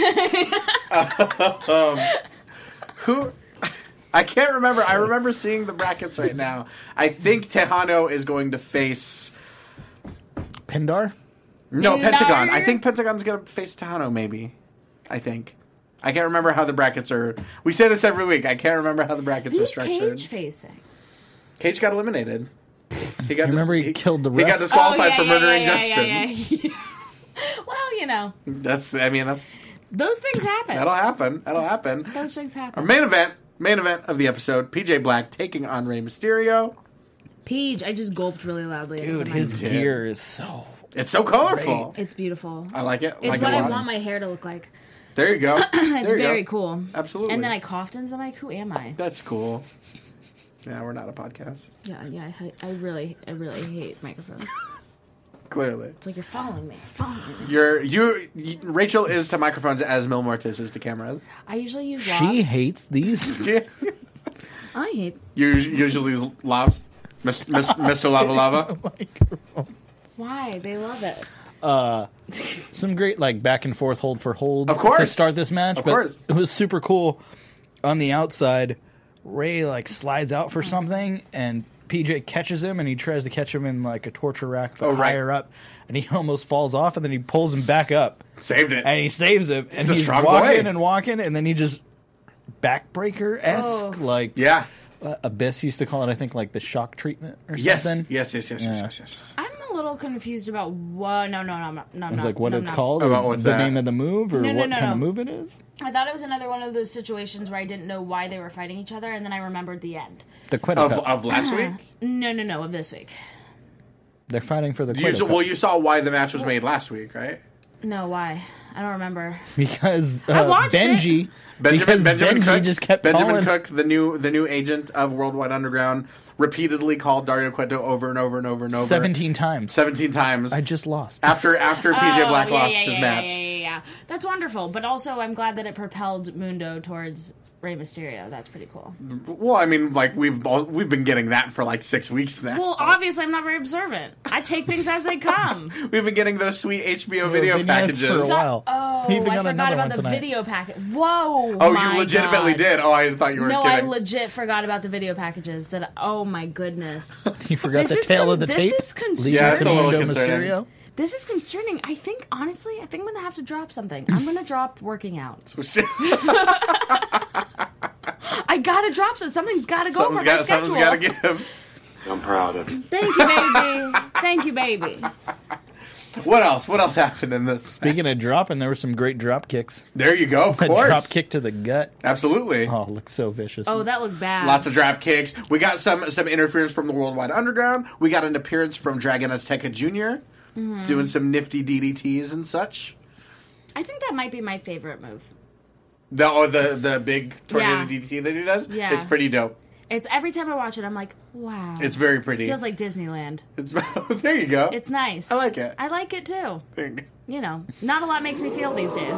S2: Who? I can't remember. I remember seeing the brackets right now. I think Tejano is going to face...
S5: Pindar?
S2: No,
S4: Pindar?
S2: Pentagon. I think Pentagon's going to face Tejano, maybe. I think. I can't remember how the brackets are... We say this every week. I can't remember how the brackets are
S4: Who's
S2: structured.
S4: Cage facing?
S2: Cage got eliminated. He got
S5: Remember he killed the
S2: He got
S5: ref?
S2: disqualified for murdering Justin.
S4: Yeah. Well, you know,
S2: That's
S4: those things happen.
S2: that'll happen.
S4: Those things
S2: Our
S4: happen.
S2: main event of the episode, PJ Black taking on Rey Mysterio.
S4: Peach, I just gulped really loudly. into
S5: Dude,
S4: the
S5: his
S4: mic.
S5: gear is so...
S2: It's so colorful.
S4: It's beautiful.
S2: I like it.
S4: It's
S2: like
S4: what
S2: it a
S4: I
S2: lot.
S4: want my hair to look like.
S2: There you go.
S4: It's
S2: There you
S4: very
S2: go.
S4: cool.
S2: Absolutely.
S4: And then I coughed into the mic. Who am I?
S2: That's cool. Yeah, we're not a podcast.
S4: Yeah. I really hate microphones.
S2: Clearly.
S4: It's like you're following me.
S2: Rachel is to microphones as Mil Mortis is to cameras.
S4: I usually use
S5: She
S4: lobs.
S5: hates these?
S4: I hate.
S2: You usually use lobs? Mr. Lava Lava?
S4: Why? They love it.
S5: Some great, like, back and forth, hold for hold
S2: Of course.
S5: to start this match.
S2: Of
S5: but
S2: course.
S5: It was super cool. On the outside, Ray, like, slides out for something, and PJ catches him, and he tries to catch him in, like, a torture rack, but
S2: Oh, right.
S5: higher up, and he almost falls off, and then he pulls him back up,
S2: Saved it.
S5: and he saves him, and
S2: a
S5: he's
S2: strong
S5: walking
S2: boy.
S5: and walking, and then he just backbreaker-esque,
S4: Oh.
S5: like,
S2: Yeah.
S5: Abyss used to call it, I think, like, the shock treatment or
S2: Yes.
S5: something.
S2: Yes.
S5: Yeah.
S4: I'm a little confused about what. No.
S5: It's like what
S4: no,
S5: it's
S4: no.
S5: called,
S2: About
S5: or
S2: what's
S5: the
S2: that?
S5: name of the move, or
S4: No, no,
S5: what
S4: no,
S5: kind
S4: no.
S5: of move it is.
S4: I thought it was another one of those situations where I didn't know why they were fighting each other, and then I remembered the end.
S5: The Quidditch.
S2: Of last week?
S4: No, of this week.
S5: They're fighting for the Quidditch.
S2: Well, you saw why the match was made last week, right?
S4: No, why? I don't remember.
S5: Because
S4: I watched
S5: Benji,
S2: Benjamin
S5: Benji
S2: Cook
S5: just kept
S2: Benjamin
S5: calling.
S2: Cook, the new agent of Worldwide Underground, repeatedly called Dario Cueto over and over and over and over
S5: 17 times.
S2: 17 times
S5: I just lost.
S2: after PJ Black
S4: Oh,
S2: lost his match.
S4: Yeah. That's wonderful, but also I'm glad that it propelled Mundo towards Rey Mysterio. That's pretty cool.
S2: Well, I mean, like we've been getting that for like 6 weeks now.
S4: Well, obviously I'm not very observant. I take things as they come.
S2: We've been getting those sweet HBO video
S5: vignettes
S2: packages.
S5: for a while.
S4: Oh,
S5: We even
S4: I
S5: got
S4: forgot
S5: another
S4: about
S5: one
S4: the
S5: tonight.
S4: video packet. Whoa!
S2: Oh,
S4: my
S2: you legitimately
S4: God.
S2: did? Oh, I thought you were
S4: No, I
S2: kidding.
S4: legit forgot about the video packages. Oh my goodness.
S5: You forgot
S4: This
S5: the
S4: is
S5: tail
S4: con-
S5: of the
S4: this
S5: tape.
S4: is concerning.
S2: Yeah, it's a little
S5: Mundo
S2: concerning.
S5: Mysterio.
S4: This is concerning. I think I'm gonna have to drop something. I'm gonna drop working out. I gotta drop something. Something's gotta go for my schedule.
S2: Something's got to give.
S7: I'm proud of you.
S4: Thank you, baby. Thank you, baby.
S2: What else? What else happened in this?
S5: Speaking of dropping, there were some great drop kicks.
S2: There you go. Of
S5: A
S2: course.
S5: drop kick to the gut.
S2: Absolutely.
S5: Oh, looks so vicious.
S4: Oh, that looked bad.
S2: Lots of drop kicks. We got some interference from the Worldwide Underground. We got an appearance from Dragon Azteca Jr.
S4: Mm-hmm.
S2: Doing some nifty DDTs and such.
S4: I think that might be my favorite move.
S2: The big tornado
S4: Yeah.
S2: DDT that he does.
S4: Yeah.
S2: It's pretty dope.
S4: It's every time I watch it, I'm like, wow.
S2: It's very pretty.
S4: Feels like Disneyland.
S2: There you go.
S4: It's nice.
S2: I like it.
S4: I like it too.
S2: There you go.
S4: You know, not a lot makes me feel these days.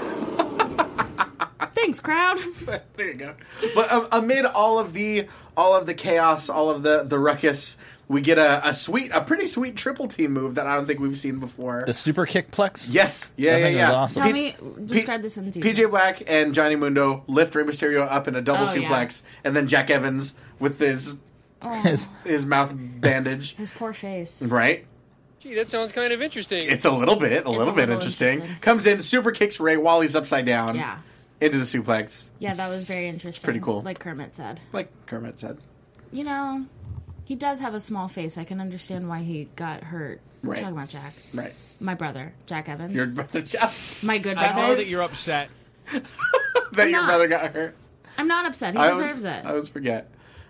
S4: Thanks, crowd.
S2: There you go. But amid all of the chaos, all of the ruckus, we get a pretty sweet triple team move that I don't think we've seen before.
S5: The super kickplex?
S2: Yes.
S5: That
S2: Yeah.
S5: thing was awesome.
S4: Tell me, describe this in detail.
S2: PJ Black and Johnny Mundo lift Rey Mysterio up in a double
S4: Oh, yeah.
S2: suplex, and then Jack Evans with his mouth bandage.
S4: His poor face.
S2: Right?
S8: Gee, that sounds kind of interesting.
S2: It's a little bit interesting. Comes in, super kicks Ray while he's upside down.
S4: Yeah.
S2: Into the suplex.
S4: Yeah, that was very interesting.
S2: Pretty cool.
S4: Like Kermit said.
S2: Like Kermit said.
S4: You know, he does have a small face. I can understand why he got hurt.
S2: Right.
S4: Talking about Jack.
S2: Right.
S4: My brother, Jack Evans.
S2: Your brother, Jack.
S4: My good
S8: I
S4: brother.
S8: know that you're upset.
S2: That your
S4: not.
S2: brother got hurt.
S4: I'm not upset. He
S2: I
S4: deserves
S2: always,
S4: it.
S2: I always forget.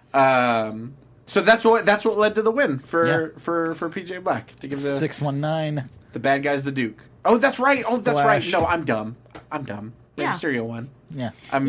S2: So that's what led to the win for PJ Black to give the
S5: 619.
S2: the bad guys the Duke. Oh, that's right. Oh, that's right.
S5: Splash.
S2: No, I'm dumb. Rey
S4: Yeah.
S2: Mysterio won.
S5: Yeah.
S2: I'm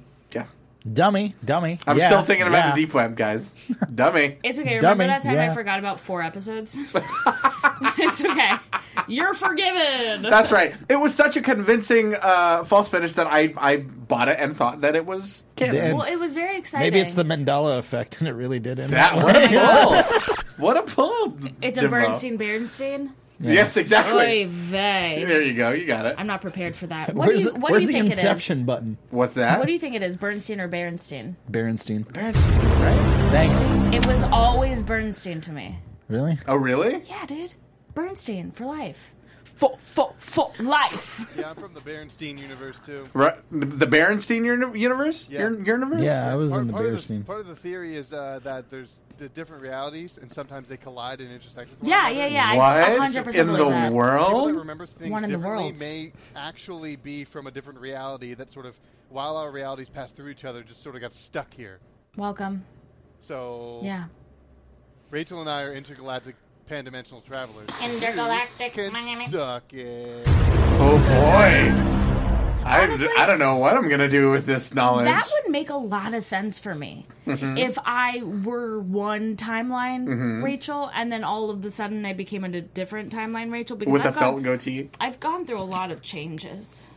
S5: Dummy.
S2: I'm
S5: Yeah.
S2: still thinking about
S5: Yeah.
S2: the deep web, guys. Dummy.
S4: It's okay. Remember
S5: Dummy,
S4: that time I
S5: yeah.
S4: forgot about 4 episodes? It's okay. You're forgiven.
S2: That's right. It was such a convincing false finish that I bought it and thought that it was canon.
S5: Yeah.
S4: Well, it was very exciting.
S5: Maybe it's the Mandela effect, and it really did end
S2: That
S5: that
S2: what
S5: way.
S2: a pull! What a pull!
S4: It's a
S2: Jimbo.
S4: Bernstein.
S2: Yes, exactly.
S4: Oy vey.
S2: There you go. You got it.
S4: I'm not prepared for that. What do
S5: Where's
S4: you,
S5: the,
S4: what
S5: where's
S4: do you
S5: the
S4: think
S5: Inception
S4: it is?
S5: button?
S2: What's that?
S4: What do you think it is, Bernstein or Berenstein?
S5: Berenstein.
S2: Right?
S5: Thanks.
S4: It was always Bernstein to me.
S5: Really?
S2: Oh, really?
S4: Yeah, dude. Bernstein for life. For life.
S6: Yeah, I'm from the Berenstein universe too.
S2: Right. The Berenstein universe?
S6: Yeah.
S2: Your universe?
S5: Yeah, I was in the
S6: Part of
S5: Berenstein.
S6: part of the theory is that there's the different realities, and sometimes they collide and intersect with one
S4: Yeah,
S6: another.
S4: yeah.
S2: What?
S4: I 100%
S2: In
S4: believe
S2: the
S4: that.
S6: People that
S2: world?
S6: remember things
S4: One in the
S6: differently
S4: worlds.
S6: may actually be from a different reality that sort of, while our realities pass through each other, just sort of got stuck here.
S4: Welcome.
S6: So
S4: Yeah.
S6: Rachel and I are intergalactic pan-dimensional travelers.
S4: Intergalactic.
S6: Can suck it.
S2: Oh, boy.
S4: Honestly,
S2: I don't know what I'm going to do with this knowledge.
S4: That would make a lot of sense for me.
S2: Mm-hmm.
S4: If I were one timeline Rachel, and then all of a sudden I became a different timeline Rachel. Because
S2: with a
S4: I've
S2: felt goatee.
S4: I've gone through a lot of changes.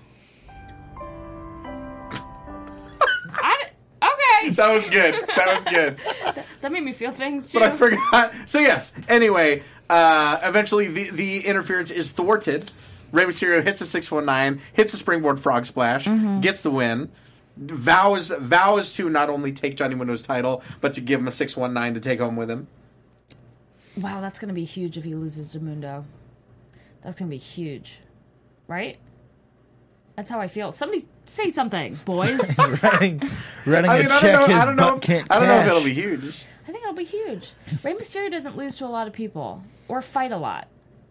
S4: Okay.
S2: That was good. That was good.
S4: That made me feel things too.
S2: But I forgot. So yes. Anyway, eventually the interference is thwarted. Rey Mysterio hits a 619, hits a springboard frog splash, gets the win. Vows to not only take Johnny Mundo's title, but to give him a 619 to take home with him.
S4: Wow, that's going to be huge if he loses to Mundo. That's going to be huge. Right? That's how I feel. Somebody say something, boys.
S5: Writing
S2: I mean,
S5: a check his
S2: I don't know
S5: butt can't
S2: I don't know if
S5: cash.
S2: it'll be huge.
S4: I think it'll be huge. Rey Mysterio doesn't lose to a lot of people or fight a lot.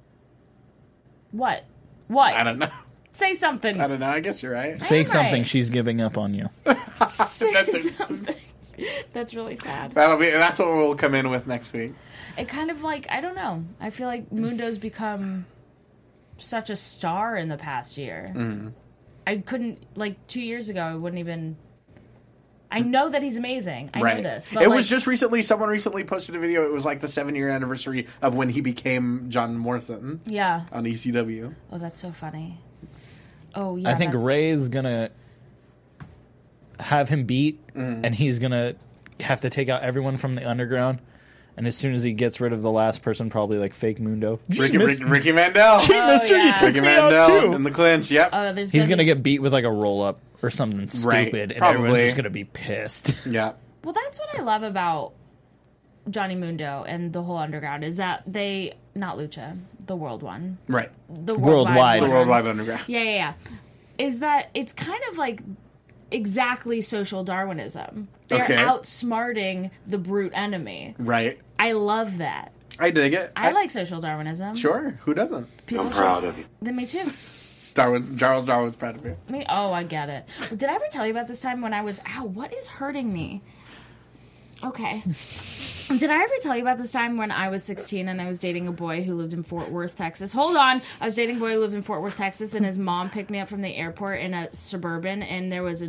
S4: What?
S2: I don't know.
S4: Say something.
S2: I don't know. I guess you're right.
S5: Say
S4: I'm
S5: something.
S4: right.
S5: She's giving up on you.
S4: Say something. That's really sad.
S2: That's what we'll come in with next week.
S4: It kind of like, I don't know. I feel like Mundo's become such a star in the past year. I couldn't, like 2 years ago, I wouldn't even. I know that he's amazing. I know this. But
S2: It
S4: like,
S2: was just recently. Someone recently posted a video. It was like the 7-year anniversary of when he became John Morrison
S4: Yeah.
S2: on ECW.
S4: Oh, that's so funny. Oh, yeah.
S5: I think
S4: that's-
S5: Ray's gonna have him beat, and he's gonna have to take out everyone from the underground. And as soon as he gets rid of the last person, probably like fake Mundo,
S2: Ricky Mandel.
S5: Gee,
S4: Oh,
S5: Mister,
S4: yeah.
S5: you took
S2: Ricky
S5: me out
S2: Mandel
S5: too.
S2: in the clinch. Yep.
S4: there's
S5: He's gonna get beat with like a roll up or something
S2: Right,
S5: stupid, and
S2: probably.
S5: everyone's just gonna be pissed.
S2: Yeah.
S4: Well, that's what I love about Johnny Mundo and the whole underground is that they, not Lucha, the world one.
S2: Right.
S4: The
S5: Worldwide.
S2: The
S4: one.
S2: Worldwide Underground.
S4: Yeah. Is that it's kind of like exactly social Darwinism. They're
S2: Okay.
S4: outsmarting the brute enemy.
S2: Right.
S4: I love that.
S2: I dig it.
S4: I like social Darwinism.
S2: Sure. Who doesn't?
S4: I'm proud of you. Then me too.
S2: Charles Darwin's proud of you.
S4: I get it. Did I ever tell you about this time when I was... Ow, what is hurting me? Okay. Did I ever tell you about this time when I was 16 and I was dating a boy who lived in Fort Worth, Texas? Hold on. I was dating a boy who lived in Fort Worth, Texas, and his mom picked me up from the airport in a Suburban, and there was a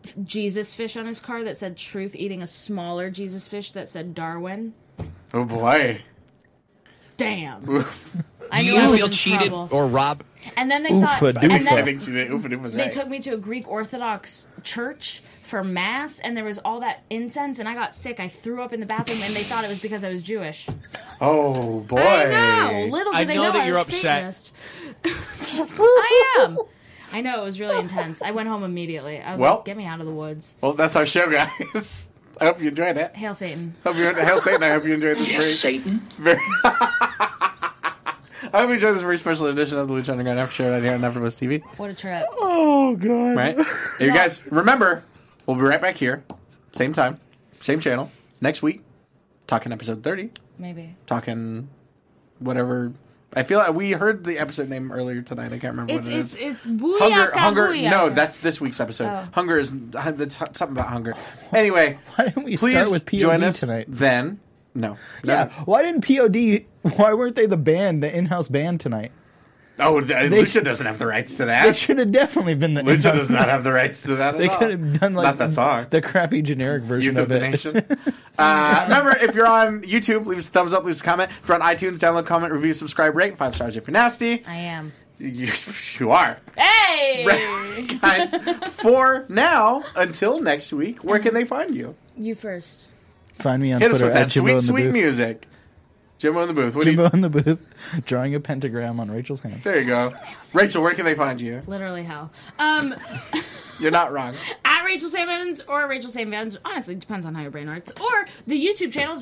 S4: Jesus fish on his car that said Truth, eating a smaller Jesus fish that said Darwin.
S2: Oh boy.
S4: Damn. I
S9: Do
S4: knew I
S9: you
S4: was
S9: feel
S4: in
S9: cheated
S4: trouble.
S9: or robbed?
S4: And then they thought, and
S2: I
S4: then
S2: think she did. Oofing was
S4: they
S2: right.
S4: took me to a Greek Orthodox church for mass, and there was all that incense, and I got sick. I threw up in the bathroom, and they thought it was because I was Jewish.
S2: Oh boy.
S4: I know. Little
S8: I
S4: did they
S8: know
S4: know
S8: that
S4: I
S8: you're
S4: was
S8: upset.
S4: Satanist. I am. I know, it was really intense. I went home immediately. I was
S2: Well-
S4: like, get me out of the woods.
S2: Well, that's our show, guys. I hope you enjoyed it.
S4: Hail Satan.
S2: Hail Satan. I hope you enjoyed this
S7: Yes, Satan.
S2: very. I hope you enjoyed this very special edition of the Lucha Underground After Show right here on AfterBuzz TV.
S4: What a trip.
S5: Oh god.
S2: Right? Hey, you guys, remember, we'll be right back here, same time, same channel, next week, talking episode 30,
S4: Maybe.
S2: talking whatever. I feel like we heard the episode name earlier tonight. I can't remember
S4: It's
S2: what it is.
S4: it's booyaka,
S2: Hunger.
S4: booyaka.
S2: No, that's this week's episode.
S4: Oh.
S2: Hunger is that's something about hunger. Anyway,
S5: Why didn't we
S2: please
S5: start with POD
S2: join us
S5: tonight?
S2: then. No.
S5: Yeah. Why didn't POD? Why weren't they the band, the in-house band tonight?
S2: Oh, Lucha doesn't have the rights to
S5: They
S2: that.
S5: should have definitely been the
S2: Lucha
S5: in-house
S2: does not have the rights to that at
S5: They
S2: all.
S5: could have done like
S2: Not that song.
S5: the crappy generic version
S2: Youth of the
S5: it.
S2: Nation. Remember, if you're on YouTube, leave us a thumbs up, leave us a comment. If you're on iTunes, download, comment, review, subscribe, rate. 5 stars if you're nasty.
S4: I am.
S2: You are.
S4: Hey!
S2: Guys, for now, until next week, where can they find you?
S4: You first.
S5: Find me on
S2: Hit us
S5: Twitter
S2: with that
S5: at Jimbo in the
S2: sweet
S5: booth.
S2: music. Jimbo in the booth. What do
S5: Jimbo
S2: you?
S5: in the booth, drawing a pentagram on Rachel's hand.
S2: There you go. Rachel, where can they find you?
S4: Literally hell.
S2: You're not wrong.
S4: At Rachel Sam Evans or Rachel Sam Evans. Honestly, it depends on how your brain works. Or the YouTube channel is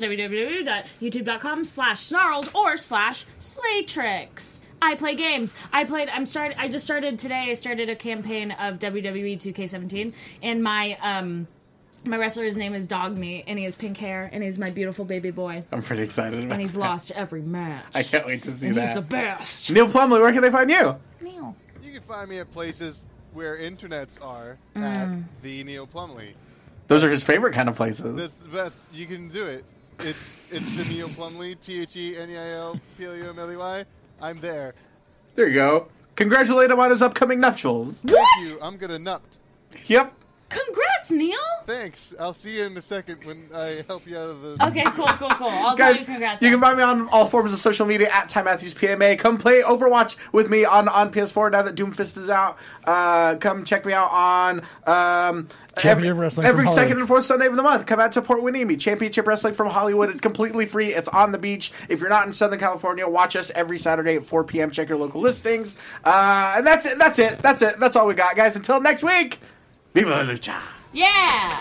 S4: www.youtube.com/snarled or /Slaytrix. I play games. I just started today. I started a campaign of WWE 2K17, and my wrestler's name is Dog Meat, and he has pink hair, and he's my beautiful baby boy,
S2: I'm pretty excited about
S4: and he's
S2: that.
S4: lost every match.
S2: I can't wait to see
S4: and
S2: that.
S4: he's the best.
S2: Neil Plumley, where can they find you?
S4: Neil.
S6: You can find me at places where internets are at the Neil Plumley.
S2: Those are his favorite kind of places.
S6: That's the best. You can do it. It's the Neil Plumley, TheNeilPlumley. I'm there.
S2: There you go. Congratulate him on his upcoming nuptials.
S6: Thank you. I'm gonna nupt.
S2: Yep.
S4: Congrats, Neil.
S6: Thanks. I'll see you in a second when I help you out of the.
S4: Okay, cool. I'll tell
S2: Guys,
S4: you congrats.
S2: you can find me on all forms of social media at Ty Matthews PMA. Come play Overwatch with me on PS4 now that Doomfist is out. Come check me out on
S5: Championship Wrestling
S2: every
S5: from
S2: second
S5: Hollywood.
S2: and fourth Sunday of the month. Come out to Port Winnie, Championship Wrestling from Hollywood. It's completely free. It's on the beach. If you're not in Southern California, watch us every Saturday at 4 p.m. Check your local listings. And that's it. That's all we got, guys. Until next week, Viva la Lucha.
S4: Yeah.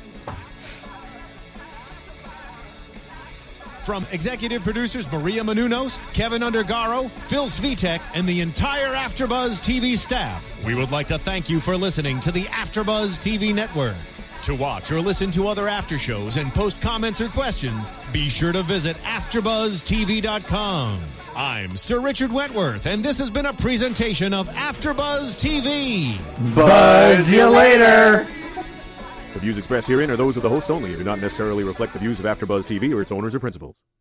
S3: From executive producers Maria Menounos, Kevin Undergaro, Phil Svitek, and the entire AfterBuzz TV staff, we would like to thank you for listening to the AfterBuzz TV network. To watch or listen to other after shows and post comments or questions, be sure to visit AfterBuzzTV.com. I'm Sir Richard Wentworth, and this has been a presentation of AfterBuzz TV.
S2: Buzz you later.
S10: The views expressed herein are those of the hosts only and do not necessarily reflect the views of AfterBuzz TV or its owners or principals.